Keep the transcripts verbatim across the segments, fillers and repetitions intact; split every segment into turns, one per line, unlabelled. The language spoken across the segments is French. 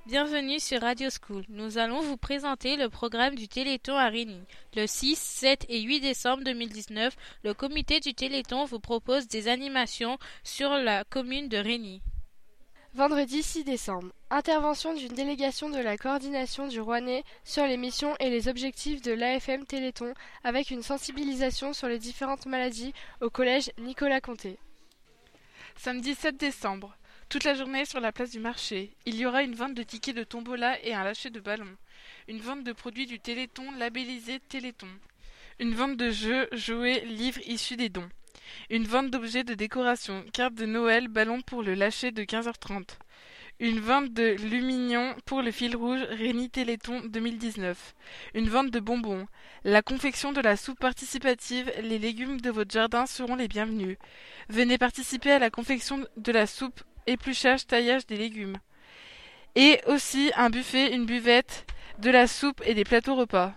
Bienvenue sur Radio School. Nous allons vous présenter le programme du Téléthon à Régny. Le six, sept et huit décembre deux mille dix-neuf, le comité du Téléthon vous propose des animations sur la commune de Régny.
Vendredi six décembre, intervention d'une délégation de la coordination du Rouennais sur les missions et les objectifs de l'A F M Téléthon avec une sensibilisation sur les différentes maladies au collège Nicolas Conté.
Samedi sept décembre, toute la journée sur la place du marché, il y aura une vente de tickets de tombola et un lâcher de ballons, une vente de produits du Téléthon labellisés Téléthon, une vente de jeux, jouets, livres issus des dons, une vente d'objets de décoration, cartes de Noël, ballons pour le lâcher de quinze heures trente, une vente de lumignon pour le fil rouge Régny Téléthon deux mille dix-neuf, une vente de bonbons, la confection de la soupe participative, les légumes de votre jardin seront les bienvenus. Venez participer à la confection de la soupe, épluchage, taillage des légumes. Et aussi un buffet, une buvette, de la soupe et des plateaux repas.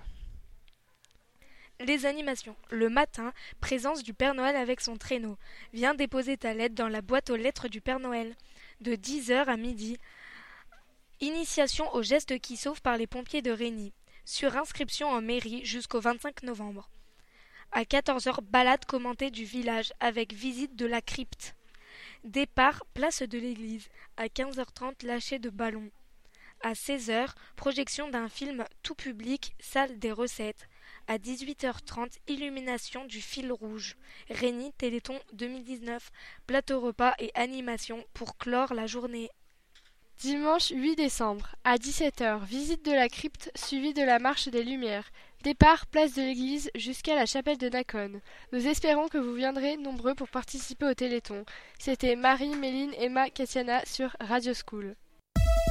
Les animations. Le matin, présence du Père Noël avec son traîneau. Viens déposer ta lettre dans la boîte aux lettres du Père Noël. De dix heures à midi. Initiation aux gestes qui sauvent par les pompiers de Régny. Sur inscription en mairie jusqu'au vingt-cinq novembre. À quatorze heures, balade commentée du village avec visite de la crypte. Départ, place de l'église. À quinze heures trente, lâcher de ballons. À seize heures, projection d'un film tout public, salle des recettes. À dix-huit heures trente, illumination du fil rouge. Régny Téléthon deux mille dix-neuf, plateau repas et animation pour clore la journée.
Dimanche huit décembre, à dix-sept heures, visite de la crypte suivie de la marche des Lumières. Départ, place de l'église jusqu'à la chapelle de Nacon. Nous espérons que vous viendrez nombreux pour participer au Téléthon. C'était Marie, Méline, Emma, Katiana sur Radio School.